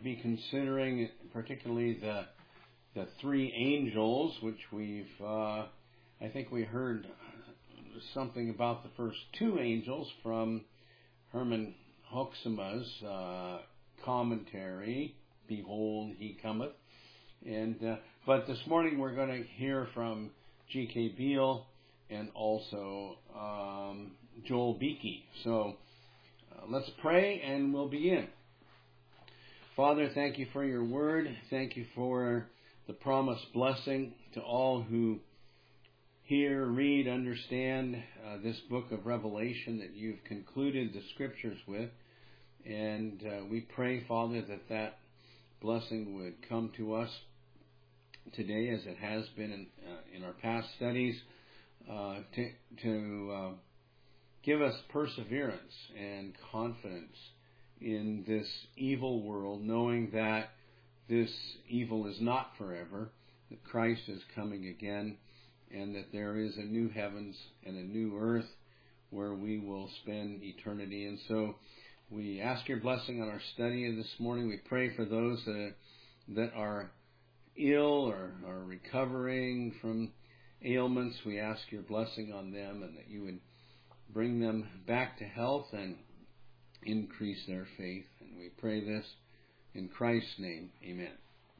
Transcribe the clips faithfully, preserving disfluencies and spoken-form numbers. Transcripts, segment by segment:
to be considering particularly the the three angels, which we've, uh, I think we heard something about the first two angels from Herman Hoeksema's uh, commentary, Behold, He Cometh. And uh, but this morning we're going to hear from G K Beale and also um, Joel Beeke. So uh, let's pray and we'll begin. Father, thank you for your word. Thank you for the promised blessing to all who hear, read, understand uh, this book of Revelation that you've concluded the scriptures with. And uh, we pray, Father, that that blessing would come to us today as it has been in, uh, in our past studies uh, to, to uh, give us perseverance and confidence in this evil world, knowing that this evil is not forever, that Christ is coming again, and that there is a new heavens and a new earth where we will spend eternity. And so we ask your blessing on our study of this morning. We pray for those that, that are ill or are recovering from ailments. We ask your blessing on them and that you would bring them back to health and increase their faith. And we pray this in Christ's name. Amen.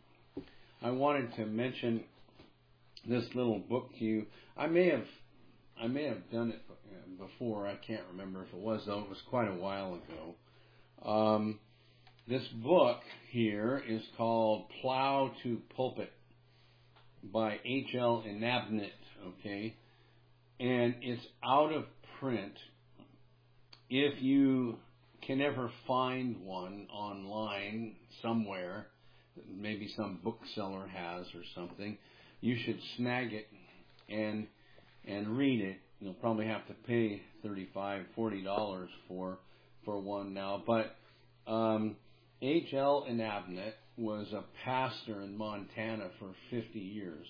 I wanted to mention this little book to you. I may have I may have done it before. I can't remember if it was, though. It was quite a while ago. Um, this book here is called Plow to Pulpit by H L Inabnet, okay? And it's out of print. If you can ever find one online somewhere, maybe some bookseller has or something, you should snag it and and read it. You'll probably have to pay thirty-five dollars, forty dollars for for one now. But um, H L Inabnet was a pastor in Montana for fifty years.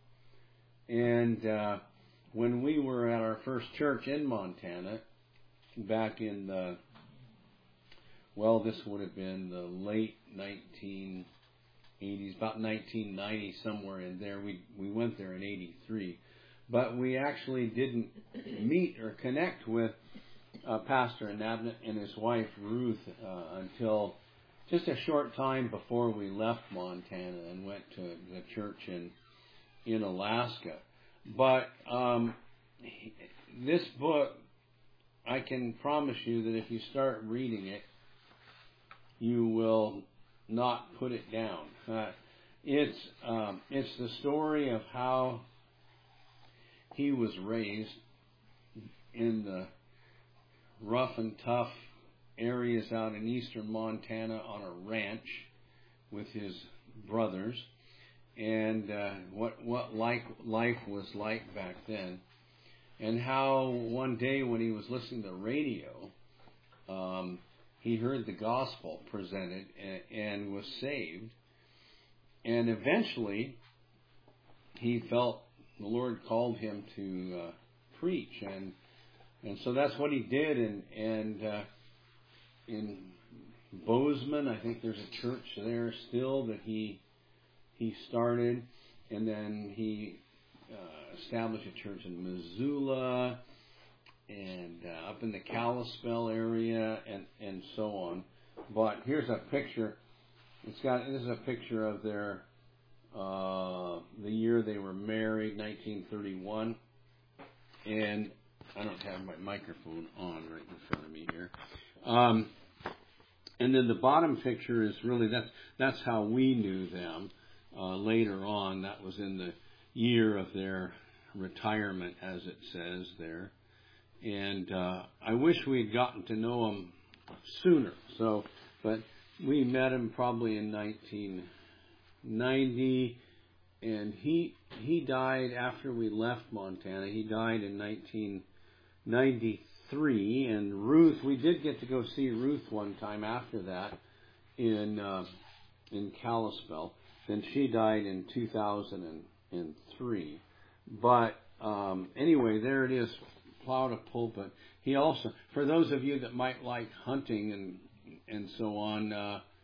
And uh, when we were at our first church in Montana, back in the, well, this would have been the late nineteen eighties, about nineteen ninety, somewhere in there. We we went there in eighty-three. But we actually didn't meet or connect with uh, Pastor Inabnet and his wife Ruth uh, until just a short time before we left Montana and went to the church in in Alaska. But um, this book, I can promise you that if you start reading it, you will not put it down. Uh, it's um, it's the story of how he was raised in the rough and tough areas out in eastern Montana on a ranch with his brothers, and uh, what what like life was like back then, and how one day when he was listening to the radio, um, he heard the gospel presented and, and was saved, and eventually he felt the Lord called him to uh, preach, and and so that's what he did. And and uh, in Bozeman, I think there's a church there still that he he started, and then he uh, established a church in Missoula and uh, up in the Kalispell area, and and so on. But here's a picture. It's got this is a picture of their. Uh, the year they were married, nineteen thirty-one, and I don't have my microphone on right in front of me here. Um, and then the bottom picture is really that's that's how we knew them uh, later on. That was in the year of their retirement, as it says there. And uh, I wish we had gotten to know them sooner. So, but we met him probably in nineteen ninety, and he he died after we left Montana. He died in nineteen ninety-three, and Ruth, we did get to go see Ruth one time after that in uh, in Kalispell. Then she died in two thousand three. But um, anyway, there it is, Plow to Pulpit. He also, for those of you that might like hunting and and so on, uh,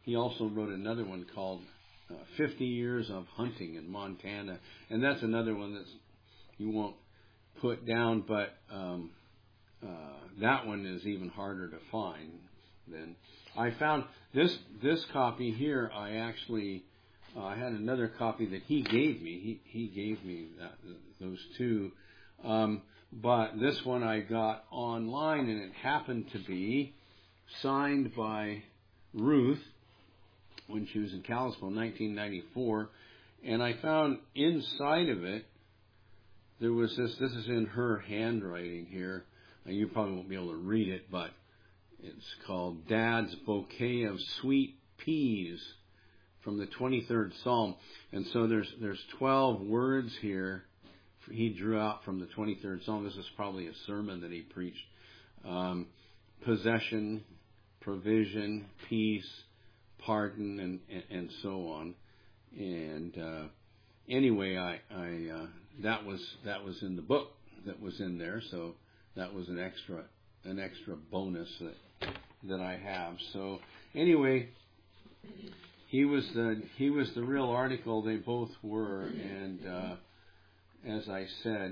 he also wrote another one called uh, fifty Years of Hunting in Montana. And that's another one that's you won't put down, but um, uh, that one is even harder to find. Then I found this this copy here. I actually uh, I had another copy that he gave me. He he gave me that, those two, um, but this one I got online, and it happened to be signed by Ruth when she was in Kalispell in nineteen ninety-four, and I found inside of it there was this. This is in her handwriting here. Now, you probably won't be able to read it, but it's called Dad's Bouquet of Sweet Peas from the twenty-third Psalm. And so there's there's twelve words here he drew out from the twenty-third Psalm. This is probably a sermon that he preached. Um, possession, provision, peace, pardon, and, and, and so on. And uh, anyway, I, I uh, that was that was in the book that was in there. So that was an extra an extra bonus that that I have. So anyway, he was the he was the real article. They both were, and uh, as I said,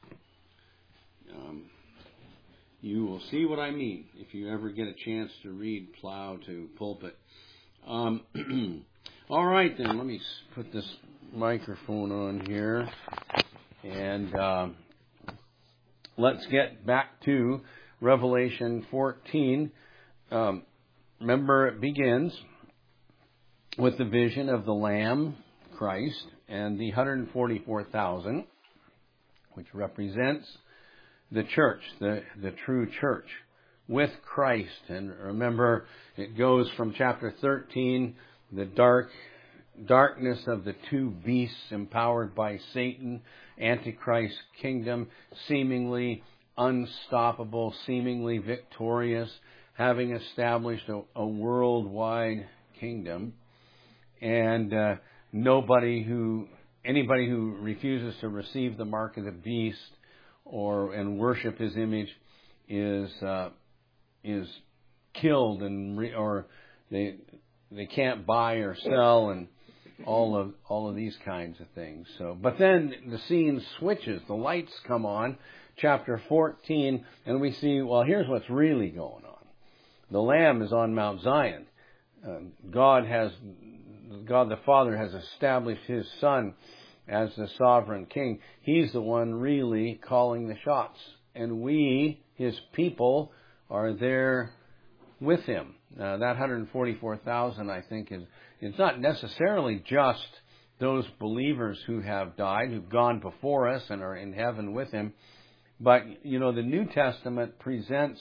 um, you will see what I mean if you ever get a chance to read Plow to Pulpit. Um, all right, then let me put this microphone on here, and uh, let's get back to Revelation fourteen. Um, remember, it begins with the vision of the Lamb, Christ, and the one hundred forty-four thousand, which represents the church, the, the true church, with Christ. And remember, it goes from chapter thirteen, the dark darkness of the two beasts empowered by Satan, Antichrist kingdom, seemingly unstoppable, seemingly victorious, having established a, a worldwide kingdom. And uh, nobody who, anybody who refuses to receive the mark of the beast or and worship his image is uh, is killed, and re, or they they can't buy or sell, and all of all of these kinds of things. So, but then the scene switches. The lights come on, chapter fourteen, and we see, well, here's what's really going on. The Lamb is on Mount Zion. Uh, God has, God the Father has established His Son as the sovereign King. He's the one really calling the shots, and we, His people, are there with Him. Uh, that one hundred forty-four thousand, I think, is it's not necessarily just those believers who have died, who've gone before us and are in heaven with Him, but you know, the New Testament presents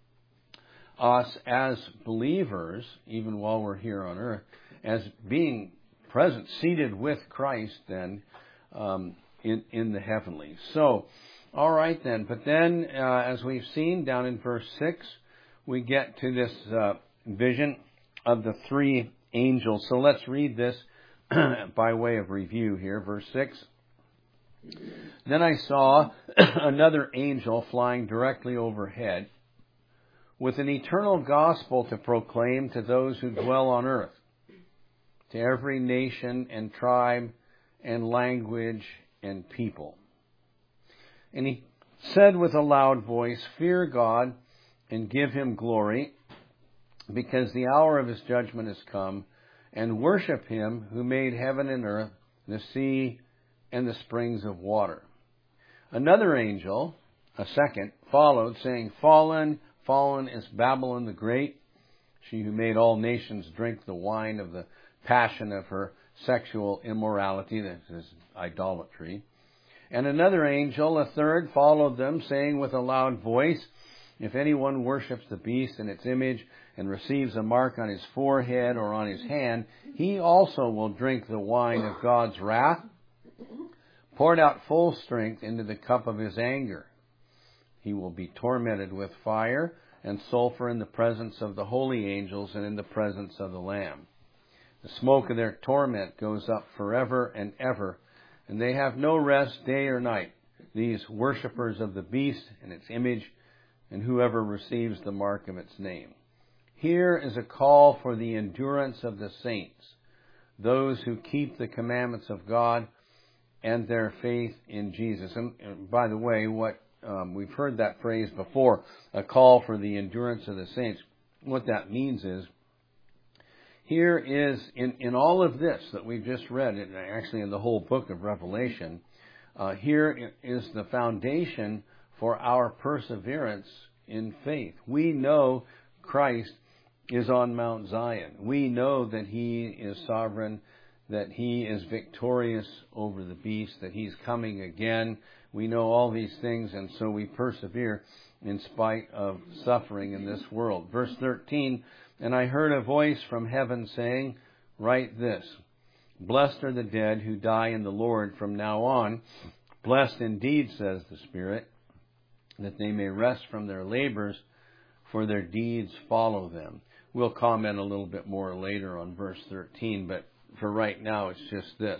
us as believers, even while we're here on earth, as being present, seated with Christ then um, in, in the heavenlies. So, all right then. But then, uh, as we've seen down in verse six, we get to this uh, vision of the three angels. So let's read this by way of review here. Verse six. Then I saw another angel flying directly overhead, with an eternal gospel to proclaim to those who dwell on earth, to every nation and tribe and language and people. And he said with a loud voice, "Fear God and give Him glory, because the hour of His judgment has come, and worship Him who made heaven and earth, the sea, and the springs of water." Another angel, a second, followed, saying, "Fallen, fallen is Babylon the Great, she who made all nations drink the wine of the passion of her sexual immorality," that is idolatry. And another angel, a third, followed them, saying with a loud voice, "If anyone worships the beast and its image, and receives a mark on his forehead or on his hand, he also will drink the wine of God's wrath, poured out full strength into the cup of His anger. He will be tormented with fire and sulfur in the presence of the holy angels and in the presence of the Lamb. The smoke of their torment goes up forever and ever, and they have no rest day or night, these worshippers of the beast and its image, and whoever receives the mark of its name. here is a call for the endurance of the saints, those who keep the commandments of God and their faith in Jesus. And, and by the way, what um, we've heard that phrase before, a call for the endurance of the saints. What that means is, here is, in, in all of this that we've just read, and actually in the whole book of Revelation, uh, here is the foundation for our perseverance in faith. We know Christ is on Mount Zion. We know that He is sovereign, that He is victorious over the beast, that He's coming again. We know all these things, and so we persevere in spite of suffering in this world. Verse thirteen, and I heard a voice from heaven saying, write this, blessed are the dead who die in the Lord from now on. Blessed indeed, says the Spirit, that they may rest from their labors, for their deeds follow them. We'll comment a little bit more later on verse thirteen, but for right now it's just this.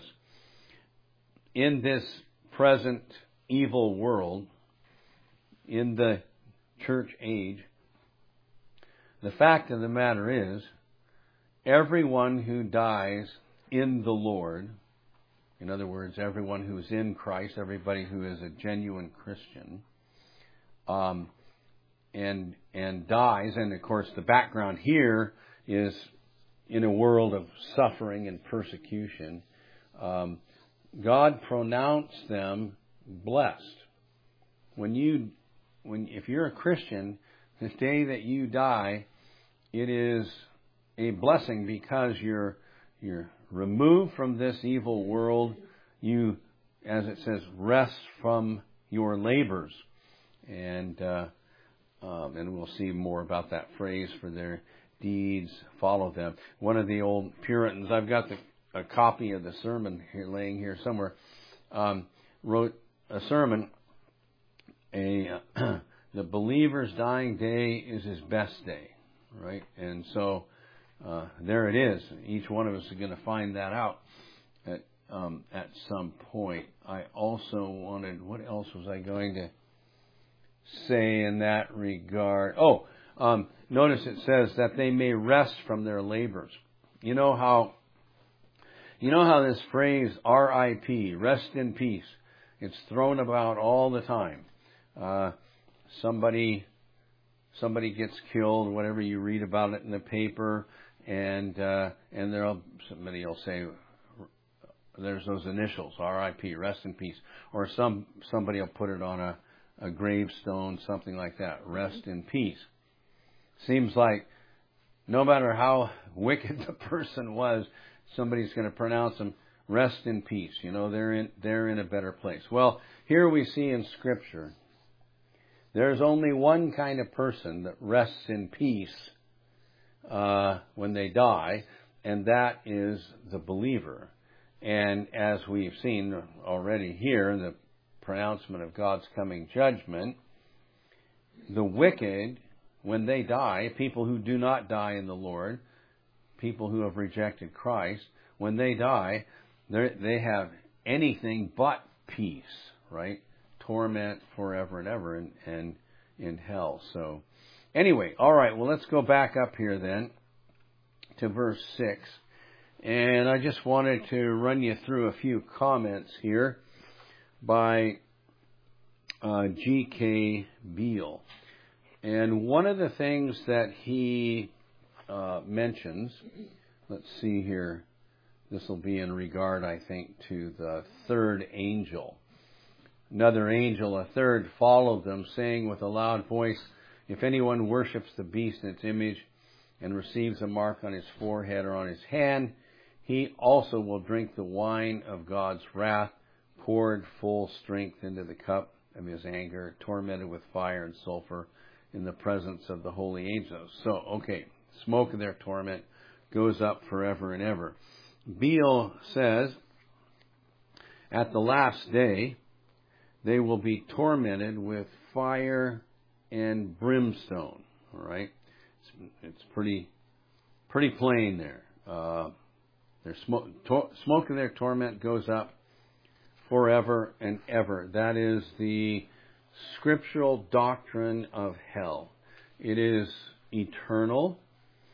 In this present evil world, in the church age, the fact of the matter is, everyone who dies in the Lord, in other words, everyone who is in Christ, everybody who is a genuine Christian, um, and and dies, and of course the background here is in a world of suffering and persecution, um, God pronounced them blessed. When you, when if you're a Christian, the day that you die, it is a blessing because you're you're removed from this evil world. You, as it says, rest from your labors, and uh, um, and we'll see more about that phrase. For their deeds follow them. One of the old Puritans, I've got the, a copy of the sermon here, laying here somewhere, um, wrote a sermon. A uh, the believer's dying day is his best day, right? And so uh, there it is. Each one of us is going to find that out at um, at some point. I also wanted, what else was I going to say in that regard? Oh, um, notice it says that they may rest from their labors. You know how you know how this phrase R I P, rest in peace, it's thrown about all the time. Uh, somebody, somebody gets killed, whatever, you read about it in the paper, and, uh, and there'll, somebody will say, there's those initials, R I P, rest in peace. Or some, somebody will put it on a, a gravestone, something like that, rest in peace. Seems like no matter how wicked the person was, somebody's going to pronounce them rest in peace. You know, they're in, they're in a better place. Well, here we see in Scripture, there's only one kind of person that rests in peace uh, when they die, and that is the believer. And as we've seen already here in the pronouncement of God's coming judgment, the wicked, when they die, people who do not die in the Lord, people who have rejected Christ, when they die, they have anything but peace, right? Torment forever and ever in, in, in hell. So anyway, all right, well, let's go back up here then to verse six. And I just wanted to run you through a few comments here by uh, G K Beale. And one of the things that he uh, mentions, let's see here, this will be in regard, I think, to the third angel. Another angel, a third, followed them, saying with a loud voice, if anyone worships the beast and its image and receives a mark on his forehead or on his hand, he also will drink the wine of God's wrath, poured full strength into the cup of his anger, tormented with fire and sulfur in the presence of the holy angels. So, okay, smoke of their torment goes up forever and ever. Beale says, at the last day, they will be tormented with fire and brimstone. All right, it's, it's pretty, pretty plain there. Uh, their smoke, to, smoke of their torment goes up forever and ever. That is the scriptural doctrine of hell. It is eternal.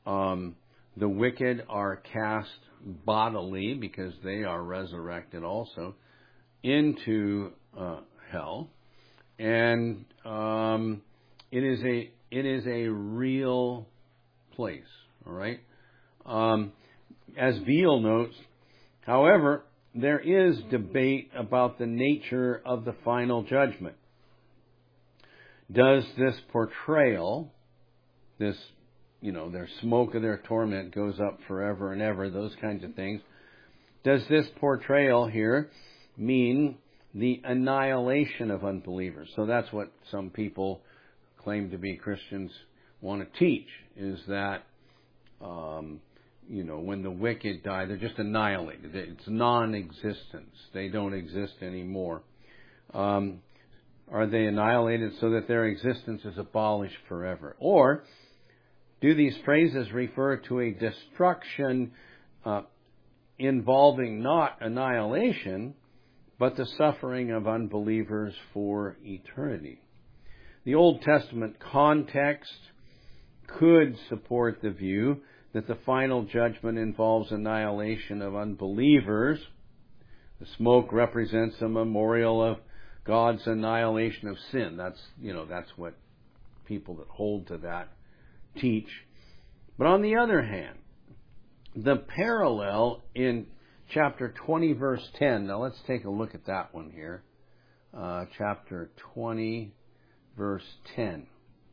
um, the wicked are cast bodily, because they are resurrected also, into uh, hell, and um, it is a it is a real place. All right. Um, as Beale notes, however, there is debate about the nature of the final judgment. Does this portrayal, this, you know, their smoke of their torment goes up forever and ever, those kinds of things, does this portrayal here mean the annihilation of unbelievers? So that's what some people claim to be Christians want to teach, is that, um, you know, when the wicked die, they're just annihilated. It's non-existence. They don't exist anymore. Um, are they annihilated so that their existence is abolished forever? Or do these phrases refer to a destruction uh, involving not annihilation, but the suffering of unbelievers for eternity? The Old Testament context could support the view that the final judgment involves annihilation of unbelievers. The smoke represents a memorial of God's annihilation of sin. That's, you know, that's what people that hold to that teach. But on the other hand, the parallel in chapter twenty, verse ten. Now let's take a look at that one here. Uh, chapter twenty, verse ten.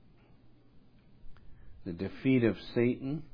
The defeat of Satan.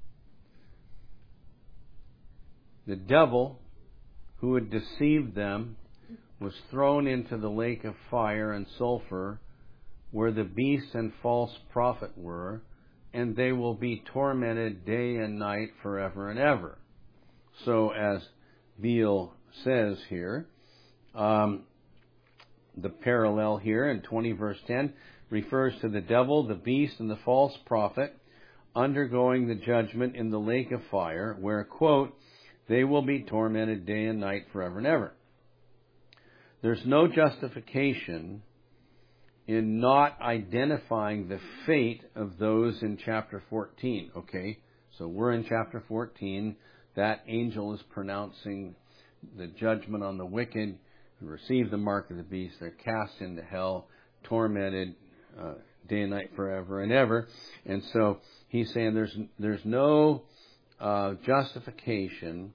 The devil, who had deceived them, was thrown into the lake of fire and sulfur, where the beast and false prophet were, and they will be tormented day and night forever and ever. So, as Beale says here, um, the parallel here in twenty verse ten refers to the devil, the beast, and the false prophet undergoing the judgment in the lake of fire, where, quote, they will be tormented day and night forever and ever. There's no justification in not identifying the fate of those in chapter fourteen. Okay, so we're in chapter fourteen. That angel is pronouncing the judgment on the wicked who receive the mark of the beast. They're cast into hell, tormented uh, day and night forever and ever. And so he's saying there's there's no uh, justification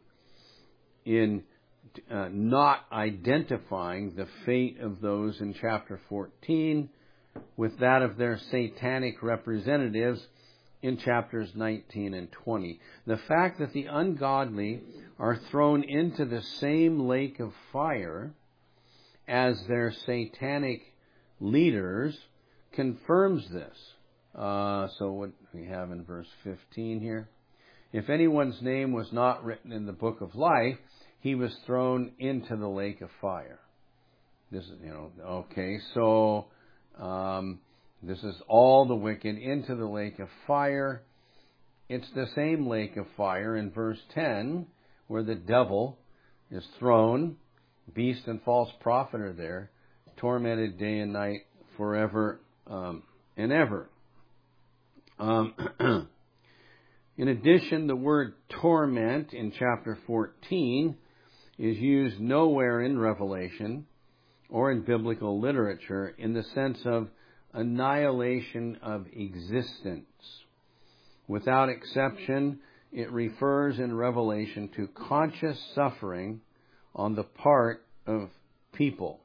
in uh, not identifying the fate of those in chapter fourteen with that of their satanic representatives in chapters nineteen and twenty. The fact that the ungodly are thrown into the same lake of fire as their satanic leaders confirms this. Uh, so what we have in verse fifteen here. If anyone's name was not written in the book of life, he was thrown into the lake of fire. This is, you know, okay, so um, this is all the wicked into the lake of fire. It's the same lake of fire in verse ten, where the devil is thrown, beast and false prophet are there, tormented day and night forever um, and ever. Um, in addition, the word torment in chapter fourteen is used nowhere in Revelation or in biblical literature in the sense of annihilation of existence. Without exception, it refers in Revelation to conscious suffering on the part of people.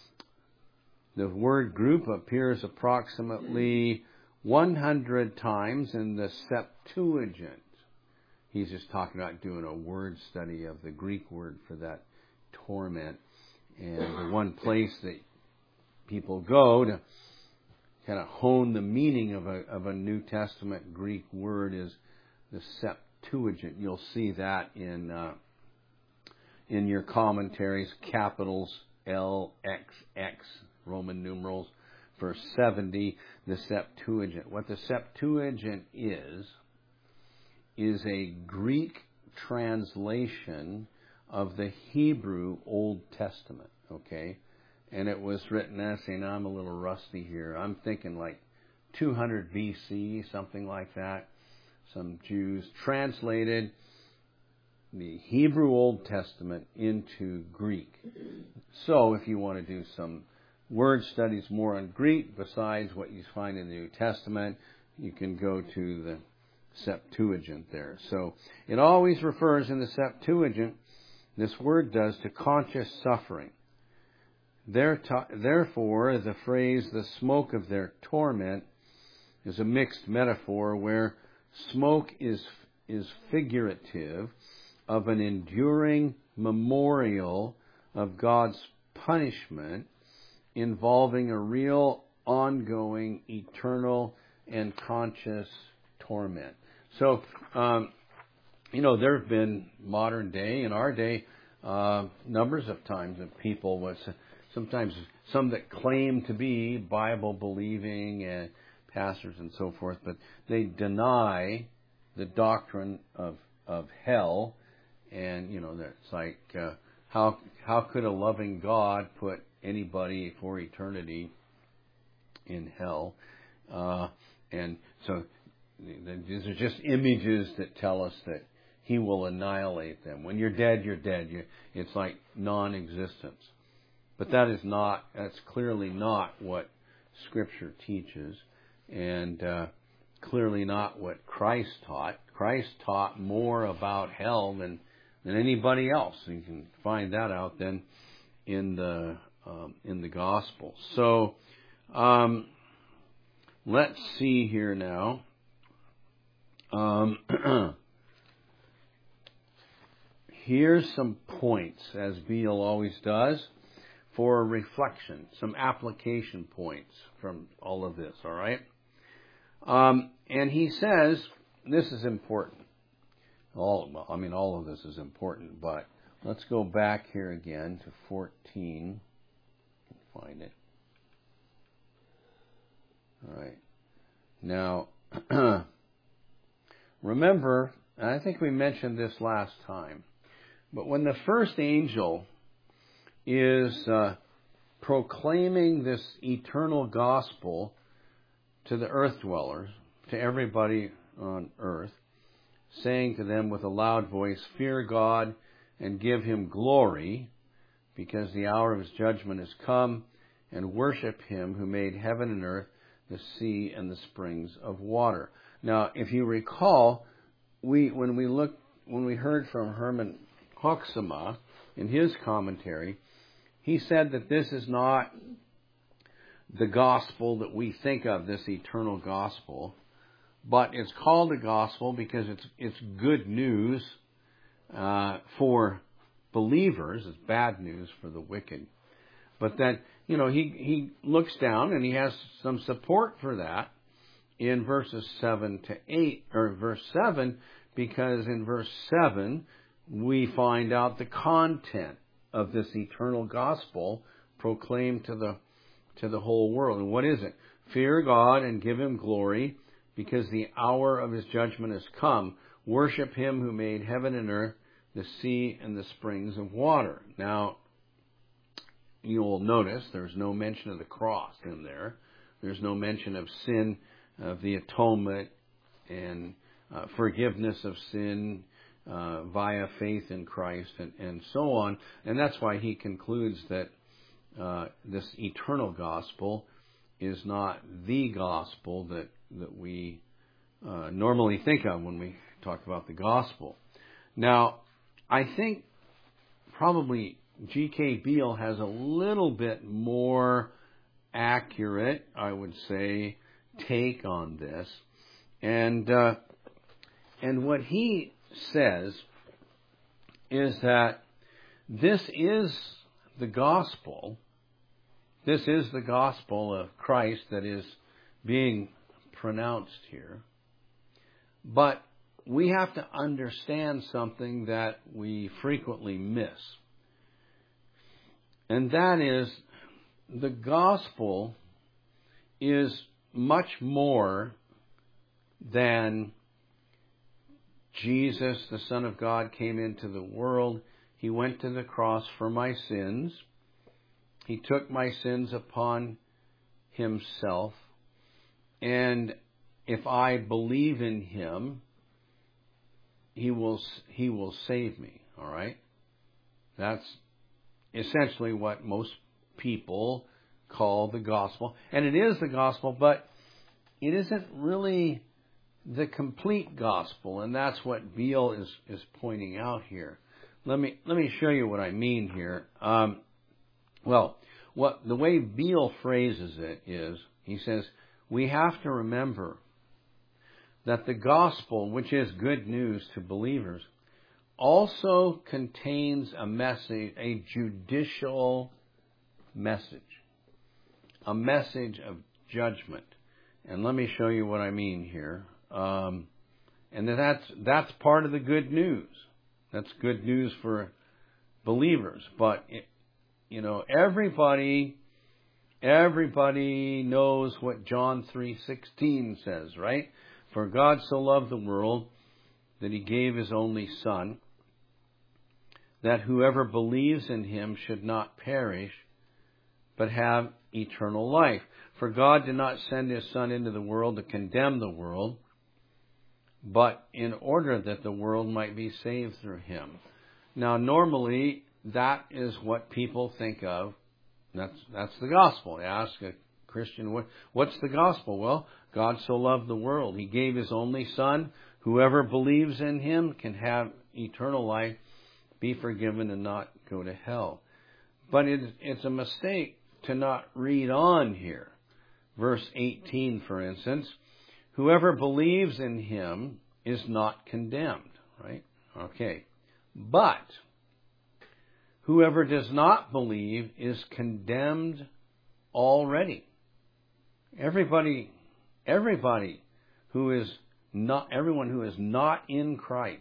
The word group appears approximately one hundred times in the Septuagint. He's just talking about doing a word study of the Greek word for that torment. And the one place that people go to kind of hone the meaning of a of a New Testament Greek word is the Septuagint. You'll see that in uh, in your commentaries, capitals L X X, Roman numerals for seventy, the Septuagint. What the Septuagint is, is a Greek translation of the Hebrew Old Testament, okay? And it was written as, and I'm a little rusty here, I'm thinking like two hundred B C, something like that. some Jews translated the Hebrew Old Testament into Greek. So if you want to do some word studies more on Greek besides what you find in the New Testament, you can go to the Septuagint there. So it always refers in the Septuagint, this word does, to conscious suffering. Therefore, the phrase, the smoke of their torment, is a mixed metaphor where smoke is is figurative of an enduring memorial of God's punishment involving a real, ongoing, eternal, and conscious torment. So, um, you know, there have been modern day, in our day, uh, numbers of times of people with sometimes some that claim to be Bible-believing and pastors and so forth, but they deny the doctrine of of hell, and you know, it's like uh, how how could a loving God put anybody for eternity in hell? Uh, and so these are just images that tell us that He will annihilate them. When you're dead, you're dead. You, it's like non-existence. But that is not. That's clearly not what Scripture teaches, and uh, clearly not what Christ taught. Christ taught more about hell than than anybody else. You can find that out then in the um, in the Gospel. So um, let's see here now. Um, here's some points, as Beale always does, for reflection, some application points from all of this, all right? Um, and he says, this is important. All, well, I mean, all of this is important, but let's go back here again to fourteen. Find it. All right. Now, remember, and I think we mentioned this last time, but when the first angel is uh, proclaiming this eternal gospel to the earth dwellers, to everybody on earth, saying to them with a loud voice, "Fear God and give Him glory, because the hour of His judgment has come, and worship Him who made heaven and earth, the sea and the springs of water." Now, if you recall, we when we looked when we heard from Herman Hoeksema in his commentary, he said that this is not the gospel that we think of, this eternal gospel, but it's called a gospel because it's it's good news uh, for believers. It's bad news for the wicked. But that, you know, he, he looks down and he has some support for that in verses seven to eight, or verse seven, because in verse seven we find out the content of this eternal gospel proclaimed to the to the whole world. And what is it? Fear God and give Him glory, because the hour of His judgment has come. Worship Him who made heaven and earth, the sea and the springs of water. Now, you will notice there's no mention of the cross in there. There's no mention of sin, of the atonement, and uh, forgiveness of sin uh, via faith in Christ, and, and so on. And that's why he concludes that uh, this eternal gospel is not the gospel that, that we uh, normally think of when we talk about the gospel. Now, I think probably G K Beale has a little bit more accurate, I would say, take on this. And uh, and what he says is that this is the gospel. This is the gospel of Christ that is being pronounced here. But we have to understand something that we frequently miss. And that is, the gospel is much more than Jesus, the Son of God, came into the world. He went to the cross for my sins. He took my sins upon Himself. And if I believe in Him, he will he will save me. All right, that's essentially what most people call the gospel, and it is the gospel, but it isn't really the complete gospel, and that's what Beale is is pointing out here. Let me let me show you what I mean here. Um, well, what the way Beale phrases it is, he says, we have to remember that the gospel, which is good news to believers, also contains a message, a judicial message, a message of judgment. And let me show you what I mean here. Um, and that's that's part of the good news. That's good news for believers. But it, you know, everybody, everybody knows what John three sixteen says, right? For God so loved the world that He gave His only Son, that whoever believes in Him should not perish, but have eternal life. For God did not send His Son into the world to condemn the world, but in order that the world might be saved through Him. Now, normally, that is what people think of. That's that's the gospel. You ask a Christian, what what's the gospel? Well, God so loved the world. He gave His only Son. Whoever believes in Him can have eternal life, be forgiven, and not go to hell. But it, it's a mistake to not read on here. Verse eighteen, for instance, whoever believes in Him is not condemned, right? Okay. But whoever does not believe is condemned already. Everybody, everybody who is not, everyone who is not in Christ,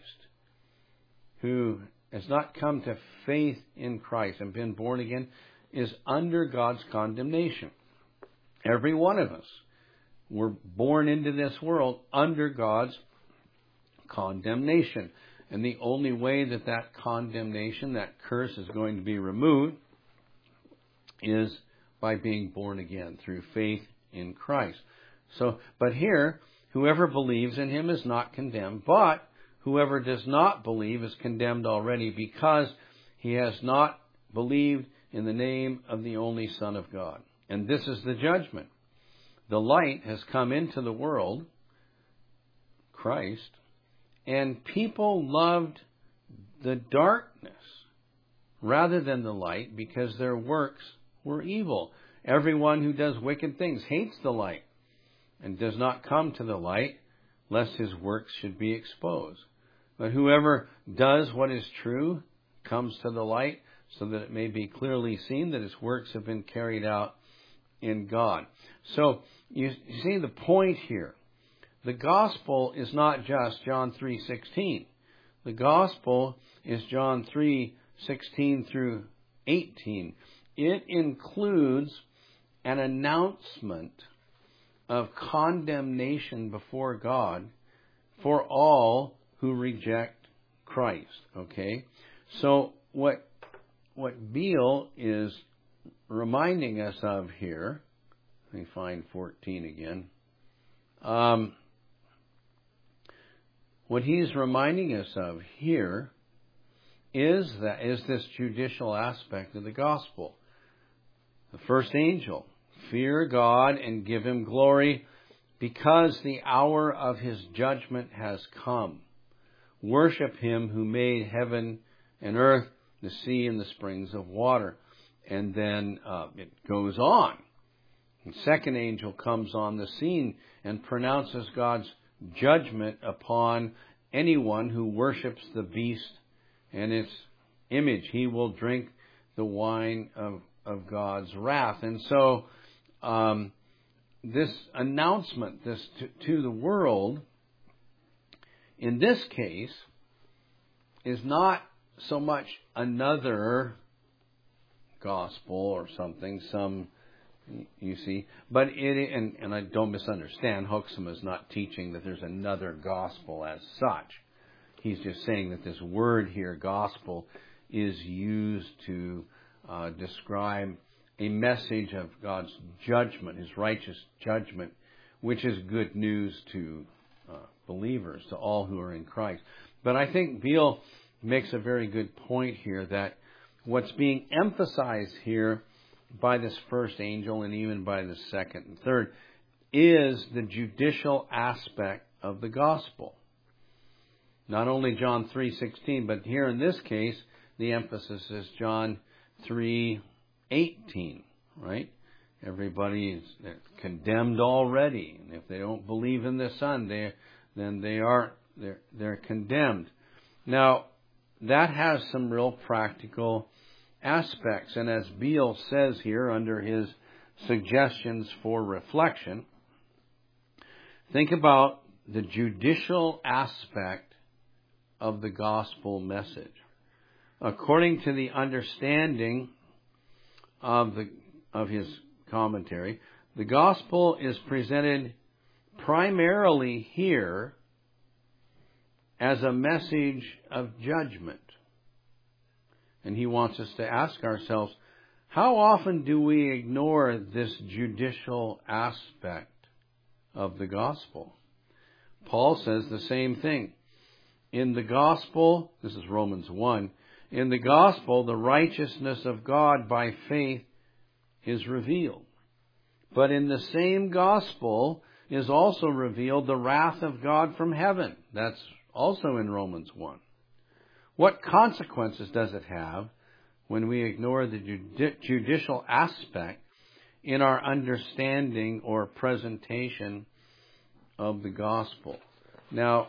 who has not come to faith in Christ and been born again, is under God's condemnation. Every one of us were born into this world under God's condemnation. And the only way that that condemnation, that curse is going to be removed is by being born again through faith in Christ. So, but here, whoever believes in Him is not condemned, but whoever does not believe is condemned already because he has not believed in the name of the only Son of God. And this is the judgment. The light has come into the world, Christ, and people loved the darkness rather than the light because their works were evil. Everyone who does wicked things hates the light and does not come to the light, lest his works should be exposed. But whoever does what is true comes to the light, so that it may be clearly seen that his works have been carried out in God. So, you see the point here. The gospel is not just John three sixteen. The gospel is John three sixteen through eighteen. It includes an announcement of condemnation before God for all who reject Christ. Okay? So what what Beale is reminding us of here, let me find fourteen again. Um, what he's reminding us of here is that is this judicial aspect of the gospel. The first angel, fear God and give Him glory, because the hour of His judgment has come. Worship Him who made heaven and earth, the sea and the springs of water. And then uh, it goes on. The second angel comes on the scene and pronounces God's judgment upon anyone who worships the beast and its image. He will drink the wine of, of God's wrath. And so um, this announcement this to, to the world, in this case, is not so much another gospel or something, some, you see, but it, and, and I don't misunderstand, Hoeksema is not teaching that there's another gospel as such. He's just saying that this word here, gospel, is used to uh, describe a message of God's judgment, His righteous judgment, which is good news to uh, believers, to all who are in Christ. But I think Beale makes a very good point here that what's being emphasized here by this first angel and even by the second and third is the judicial aspect of the gospel. Not only John three sixteen, but here in this case, the emphasis is John three eighteen, right? Everybody is condemned already. And if they don't believe in the Son, they, then they are they're, they're condemned. Now, that has some real practical aspects. And as Beale says here under his suggestions for reflection, think about the judicial aspect of the gospel message. According to the understanding of the of his commentary, the gospel is presented primarily here as a message of judgment. And he wants us to ask ourselves, how often do we ignore this judicial aspect of the gospel? Paul says the same thing. In the gospel, this is Romans one, in the gospel, the righteousness of God by faith is revealed. But in the same gospel is also revealed the wrath of God from heaven. That's also in Romans one. What consequences does it have when we ignore the judi- judicial aspect in our understanding or presentation of the gospel? Now,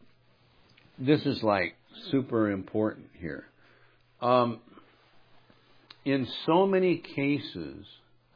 this is like super important here. Um, in so many cases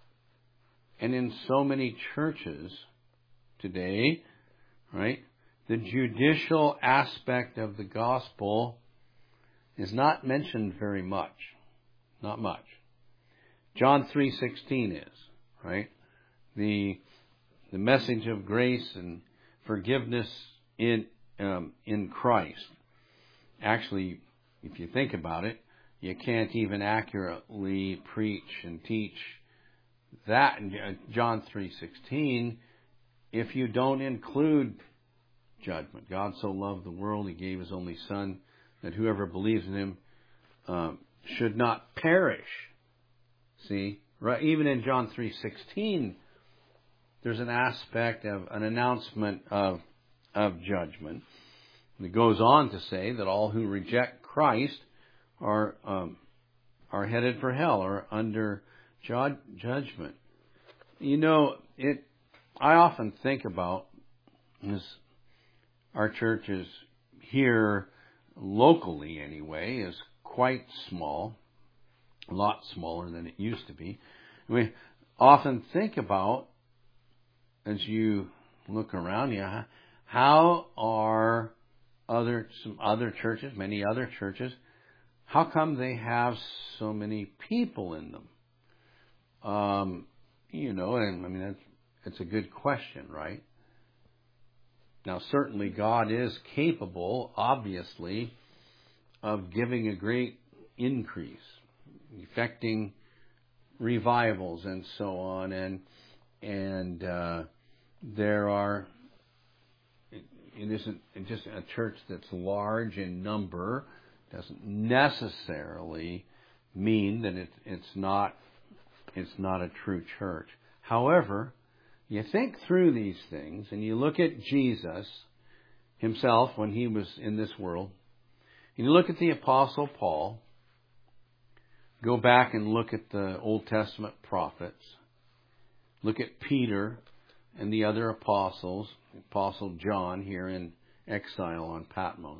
and in so many churches today, right, the judicial aspect of the gospel is not mentioned very much. Not much. John three sixteen is, right? The the message of grace and forgiveness in um, in Christ. Actually, if you think about it, you can't even accurately preach and teach that in John three sixteen if you don't include judgment. God so loved the world, He gave His only Son, that whoever believes in Him um, should not perish. See, right? Even in John three sixteen, there's an aspect of an announcement of of judgment. It goes on to say that all who reject Christ are um, are headed for hell, or under ju- judgment. You know, it. I often think about this. Our church is here locally, anyway, is quite small, a lot smaller than it used to be. We often think about, as you look around you, how are other some other churches, many other churches, how come they have so many people in them? Um, you know, and I mean, that's, it's a good question, right? Now, certainly God is capable, obviously, of giving a great increase, effecting revivals and so on, and and uh, there are. It isn't just a church that's large in number doesn't necessarily mean that it, it's not it's not a true church. However, you think through these things and you look at Jesus himself when he was in this world, and you look at the Apostle Paul, go back and look at the Old Testament prophets, look at Peter and the other apostles, Apostle John here in exile on Patmos.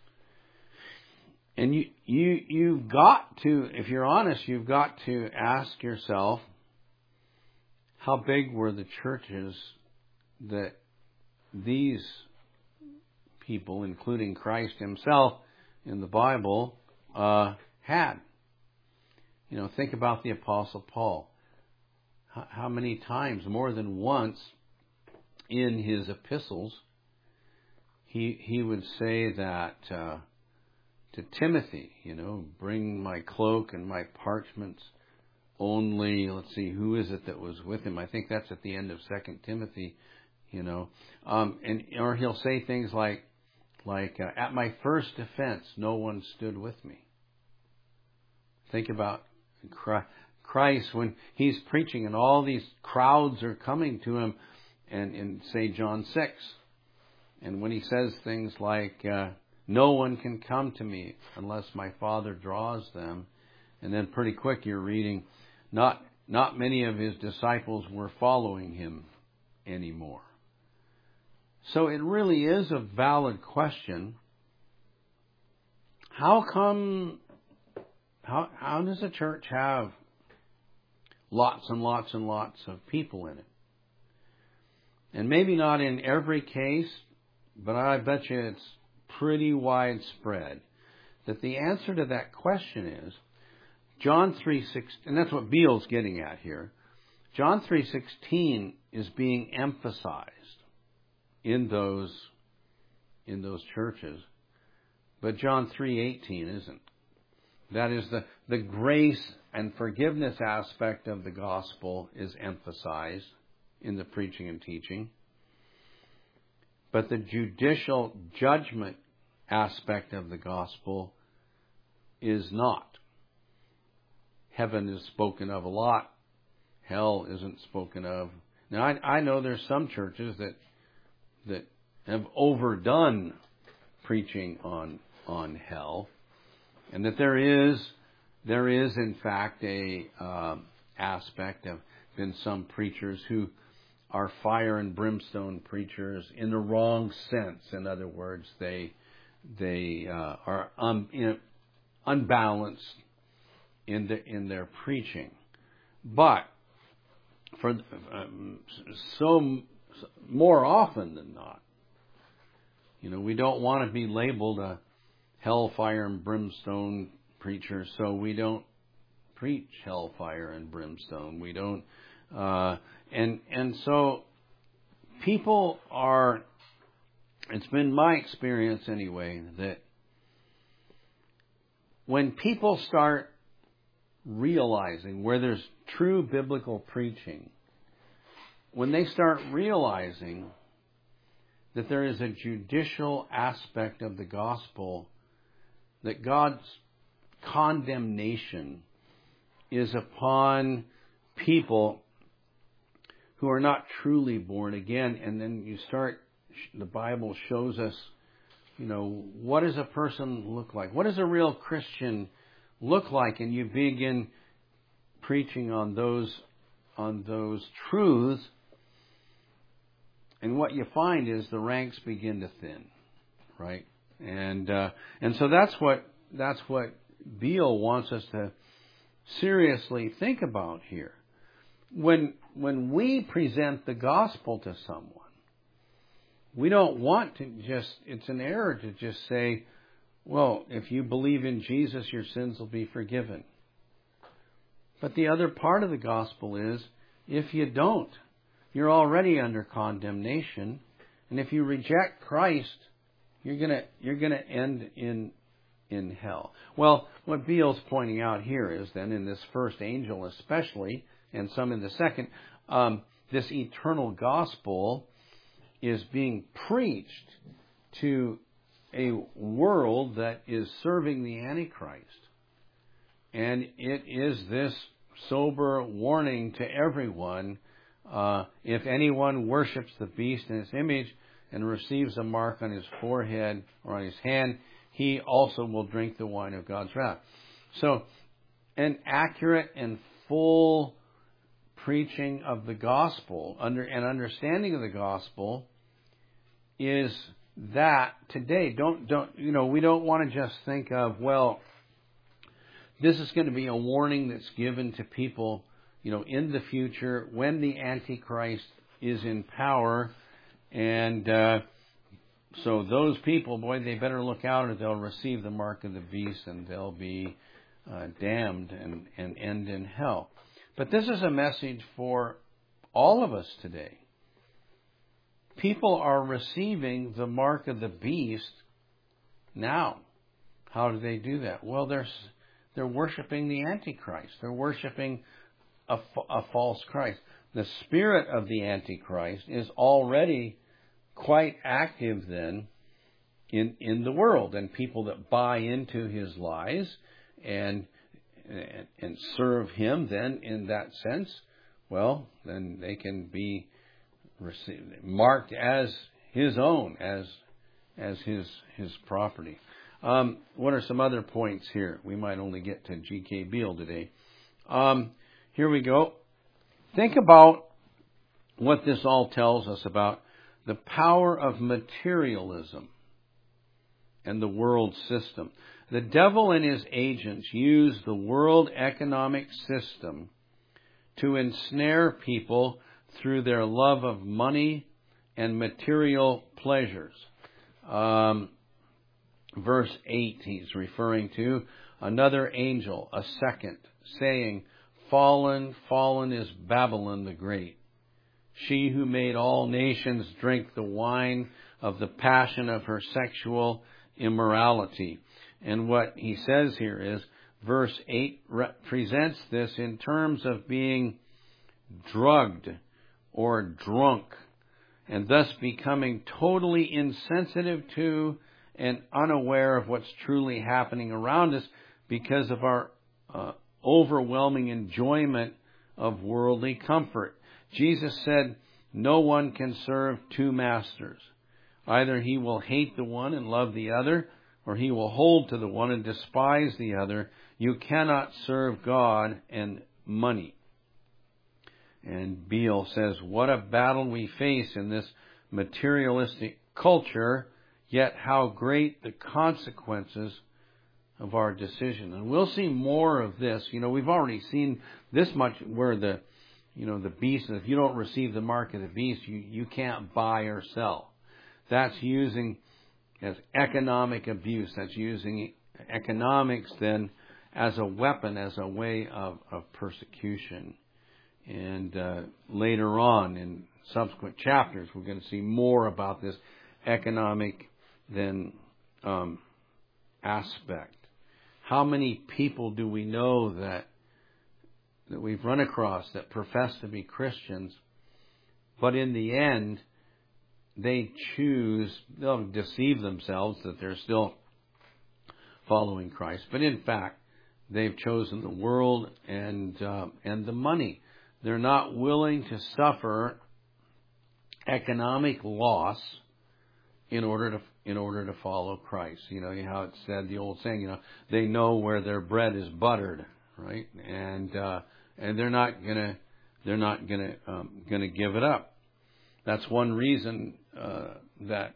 And you, you, you've got to, if you're honest, you've got to ask yourself, how big were the churches that these people, including Christ himself in the Bible, uh, had? You know, think about the Apostle Paul. How, how many times, more than once, in his epistles, he he would say that uh, to Timothy, you know, bring my cloak and my parchments only. Let's see, who is it that was with him? I think that's at the end of Second Timothy, you know. Um, and or he'll say things like, Like, uh, at my first defense, no one stood with me. Think about Christ when he's preaching and all these crowds are coming to him, and in, say, John six. And when he says things like, uh, no one can come to me unless my Father draws them. And then pretty quick you're reading, not, not many of his disciples were following him anymore. So it really is a valid question. How come, how, how does a church have lots and lots and lots of people in it? And maybe not in every case, but I bet you it's pretty widespread that the answer to that question is John three sixteen, and that's what Beale's getting at here. John three sixteen is being emphasized in those in those churches, but John three eighteen isn't. That is, the, the grace and forgiveness aspect of the gospel is emphasized in the preaching and teaching, but the judicial judgment aspect of the gospel is not. Heaven is spoken of a lot. Hell isn't spoken of. Now, I, I know there's some churches that that have overdone preaching on on hell, and that there is there is in fact a um, aspect of been some preachers who are fire and brimstone preachers in the wrong sense. In other words, they they uh, are um, you know, unbalanced in the in their preaching. But for um, so more often than not, you know, we don't want to be labeled a hellfire and brimstone preacher, so we don't preach hellfire and brimstone. We don't, uh, and and so people are. It's been my experience anyway that when people start realizing where there's true biblical preaching, when they start realizing that there is a judicial aspect of the gospel, that God's condemnation is upon people who are not truly born again, and then you start, the Bible shows us, you know, what does a person look like? What does a real Christian look like? And you begin preaching on those on those truths, and what you find is the ranks begin to thin, right? And uh, and so that's what that's what Beale wants us to seriously think about here. When when we present the gospel to someone, we don't want to just, it's an error to just say, well, if you believe in Jesus, your sins will be forgiven. But the other part of the gospel is, if you don't, you're already under condemnation. And if you reject Christ, you're gonna you're gonna end in in hell. Well, what Beale's pointing out here is then in this first angel especially, and some in the second, um, this eternal gospel is being preached to a world that is serving the Antichrist. And it is this sober warning to everyone, uh, if anyone worships the beast in its image and receives a mark on his forehead or on his hand, he also will drink the wine of God's wrath. So, an accurate and full preaching of the gospel under and understanding of the gospel is that today. Don't don't you know? We don't want to just think of, well, this is going to be a warning that's given to people, you know, in the future when the Antichrist is in power, and uh, so those people, boy, they better look out, or they'll receive the mark of the beast and they'll be uh, damned and, and end in hell. But this is a message for all of us today. People are receiving the mark of the beast now. How do they do that? Well, they're they're worshiping the Antichrist. They're worshiping a, a false Christ. The spirit of the Antichrist is already quite active then in in the world, and people that buy into his lies and and, and serve him, then in that sense, well, then they can be received, marked as his own, as as his his property. Um, what are some other points here? We might only get to G K Beale today. Um, here we go. Think about what this all tells us about the power of materialism and the world system. The devil and his agents use the world economic system to ensnare people through their love of money and material pleasures. Um, verse eight, he's referring to another angel, a second, saying, "Fallen, fallen is Babylon the Great, she who made all nations drink the wine of the passion of her sexual immorality." And what he says here is, verse eight represents this in terms of being drugged or drunk, and thus becoming totally insensitive to and unaware of what's truly happening around us because of our uh, overwhelming enjoyment of worldly comfort. Jesus said, "No one can serve two masters. Either he will hate the one and love the other, or he will hold to the one and despise the other. You cannot serve God and money." And Beale says, what a battle we face in this materialistic culture, yet how great the consequences of our decision. And we'll see more of this. You know, we've already seen this much where the, you know, the beast, if you don't receive the mark of the beast, you, you can't buy or sell. That's using as economic abuse. That's using economics then as a weapon, as a way of, of persecution. And uh, later on in subsequent chapters, we're going to see more about this economic then um, aspect. How many people do we know that that we've run across that profess to be Christians, but in the end they choose, they'll deceive themselves that they're still following Christ, but in fact they've chosen the world and uh, and the money. They're not willing to suffer economic loss in order to in order to follow Christ. You know how it's said, the old saying, you know, they know where their bread is buttered, right? And uh, and they're not gonna they're not gonna um, gonna give it up. That's one reason uh, that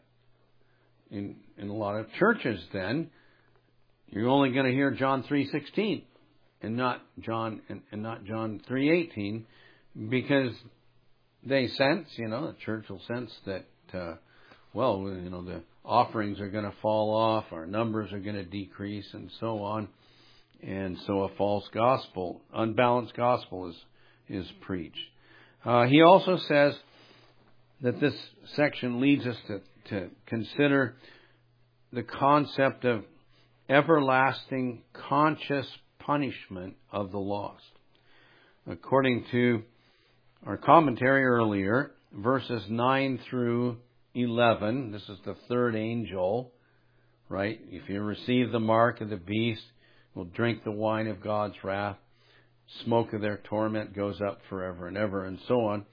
in in a lot of churches, then you're only going to hear John three sixteen and not John and, and not John three eighteen, because they sense, you know, the church will sense that uh, well, you know, the offerings are going to fall off, our numbers are going to decrease, and so on, and so a false gospel, unbalanced gospel is is preached. Uh, he also says that this section leads us to, to consider the concept of everlasting conscious punishment of the lost. According to our commentary earlier, verses nine through eleven, this is the third angel, right? If you receive the mark of the beast, will drink the wine of God's wrath. Smoke of their torment goes up forever and ever, and so on.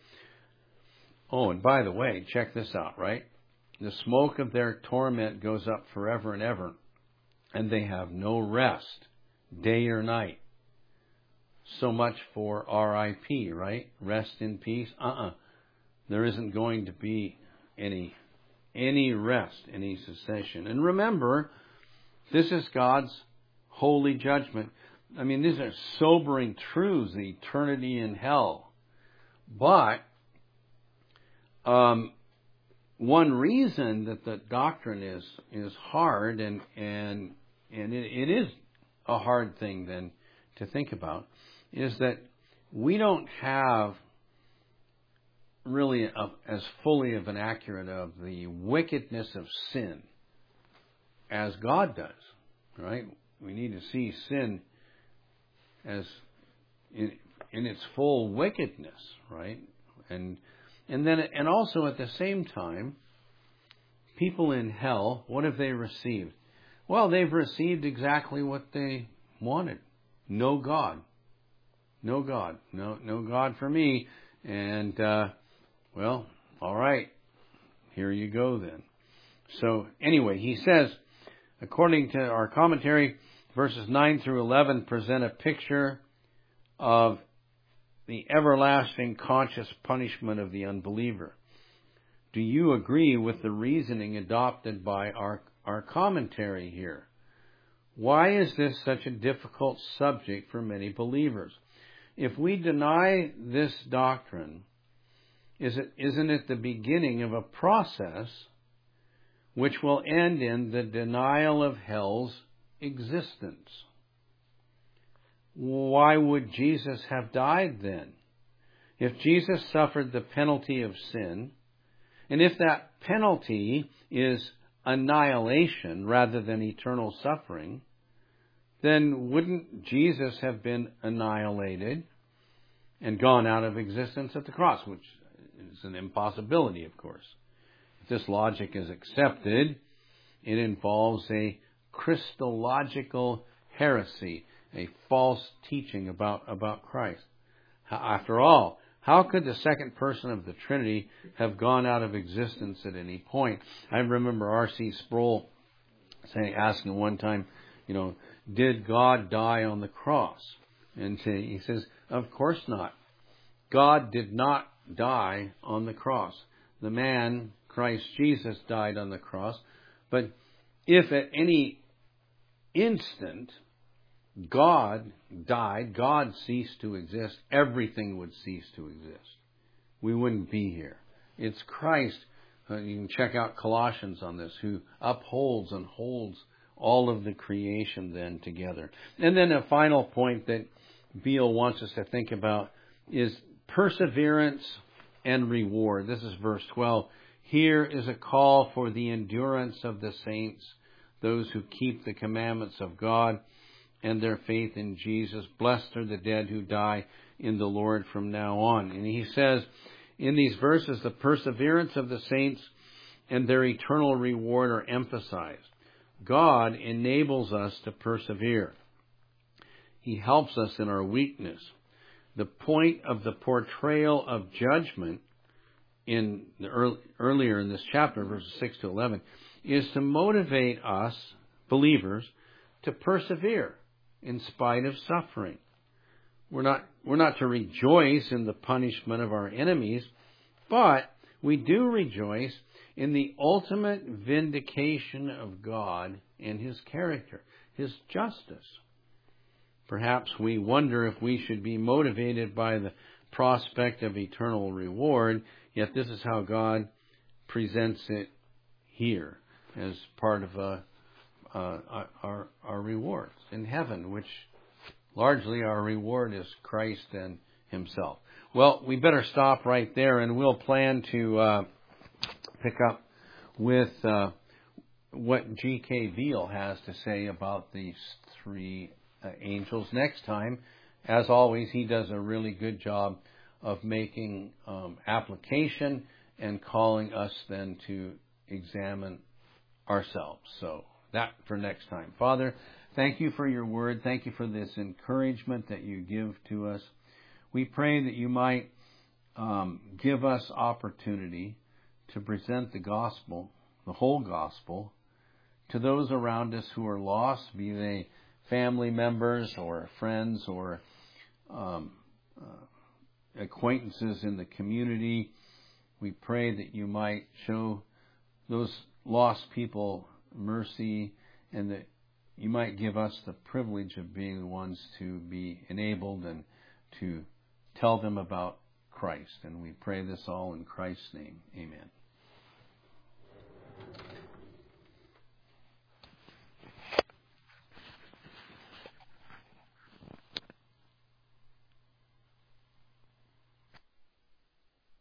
Oh, and by the way, check this out, right? The smoke of their torment goes up forever and ever, and they have no rest, day or night. So much for R I P, right? Rest in peace. Uh-uh. There isn't going to be any any rest, any cessation. And remember, this is God's holy judgment. I mean, these are sobering truths, the eternity in hell. But um, one reason that the doctrine is is hard, and and and it, it is a hard thing then to think about, is that we don't have really a, as fully of an accurate of the wickedness of sin as God does, right? We need to see sin as in, in its full wickedness, right? And and then and also at the same time, people in hell, what have they received? Well, they've received exactly what they wanted. No God. No God. No, no God for me. And, uh, well, all right. Here you go then. So anyway, he says, according to our commentary, verses nine through eleven present a picture of the everlasting conscious punishment of the unbeliever. Do you agree with the reasoning adopted by our, our commentary here? Why is this such a difficult subject for many believers? If we deny this doctrine, is it, isn't it the beginning of a process which will end in the denial of hell's existence? Why would Jesus have died then? If Jesus suffered the penalty of sin, and if that penalty is annihilation rather than eternal suffering, then wouldn't Jesus have been annihilated and gone out of existence at the cross, which is an impossibility, of course. If this logic is accepted, it involves a Christological heresy, a false teaching about, about Christ. After all, how could the second person of the Trinity have gone out of existence at any point? I remember R C Sproul saying, asking one time, you know, did God die on the cross? And he says, of course not. God did not die on the cross. The man, Christ Jesus, died on the cross. But if at any instant God died, God ceased to exist, everything would cease to exist. We wouldn't be here. It's Christ, uh, you can check out Colossians on this, who upholds and holds all of the creation then together. And then a final point that Beale wants us to think about is perseverance and reward. This is verse twelve. Here is a call for the endurance of the saints, those who keep the commandments of God and their faith in Jesus. Blessed are the dead who die in the Lord from now on. And he says in these verses, the perseverance of the saints and their eternal reward are emphasized. God enables us to persevere. He helps us in our weakness. The point of the portrayal of judgment in the early, earlier in this chapter, verses six to eleven, is to motivate us, believers, to persevere in spite of suffering. We're not, we're not to rejoice in the punishment of our enemies, but we do rejoice in the ultimate vindication of God and His character, His justice. Perhaps we wonder if we should be motivated by the prospect of eternal reward, yet this is how God presents it here as part of a, uh, our, our rewards in heaven, which largely our reward is Christ and Himself. Well, we better stop right there, and we'll plan to uh, pick up with uh, what G K Veal has to say about these three uh, angels next time. As always, he does a really good job of making um, application and calling us then to examine ourselves. So that for next time. Father, thank you for your word. Thank you for this encouragement that you give to us. We pray that you might um, give us opportunity to present the gospel, the whole gospel, to those around us who are lost, be they family members or friends or um, uh, acquaintances in the community. We pray that you might show those lost people mercy, and that you might give us the privilege of being the ones to be enabled and to tell them about Christ. And we pray this all in Christ's name. Amen.